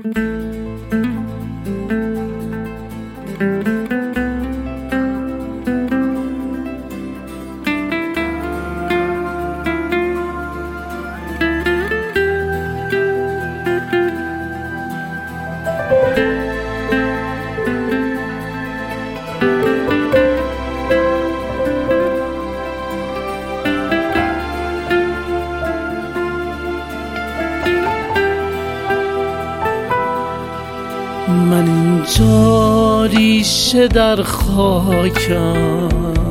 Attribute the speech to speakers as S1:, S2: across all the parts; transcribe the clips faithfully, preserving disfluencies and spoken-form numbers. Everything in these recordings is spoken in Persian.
S1: من اینجا ریشه در خاکم،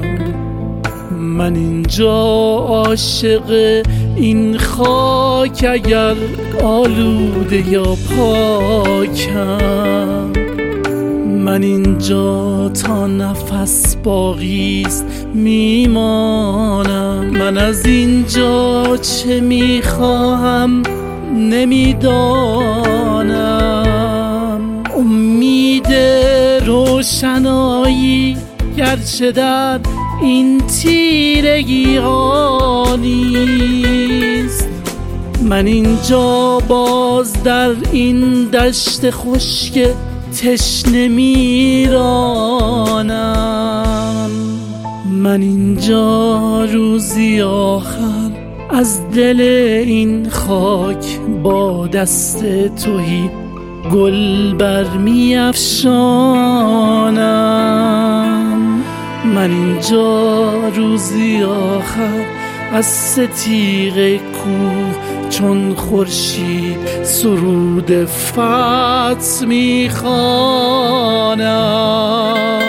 S1: من اینجا عاشق این خاک، اگر آلوده یا پاکم. من اینجا تا نفس باقیست میمانم، من از اینجا چه میخواهم نمیدانم. امید روشنایی گرچه در این تیرگی ها نیست، من اینجا باز در این دشت خشک تشنه میرانم. من اینجا روزی آخر از دل این خاک با دست تویی گل برمی افشانم. من اینجا روزی آخر از ستیغ کوه چون خورشید سرود فتح میخوانم.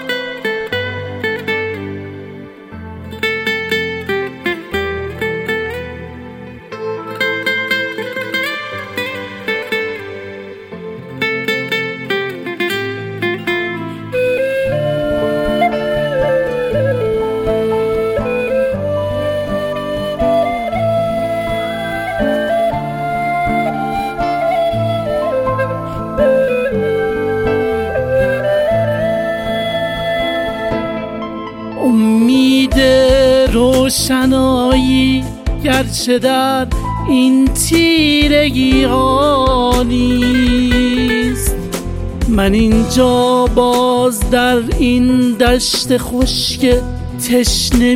S1: امید روشنایی گرچه در این تیرگی ها نیست، من اینجا باز در این دشت خشک تشنه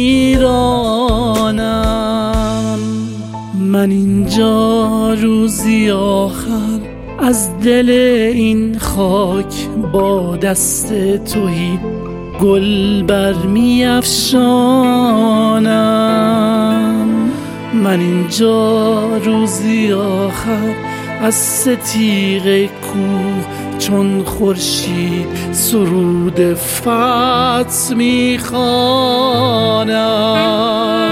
S1: میرانم. من اینجا روزی آخر از دل این خاک با دست تویی گل برمی افشانم. من اینجا روزی آخر از ستیغ کوه چون خورشید سرود فتح میخوانم.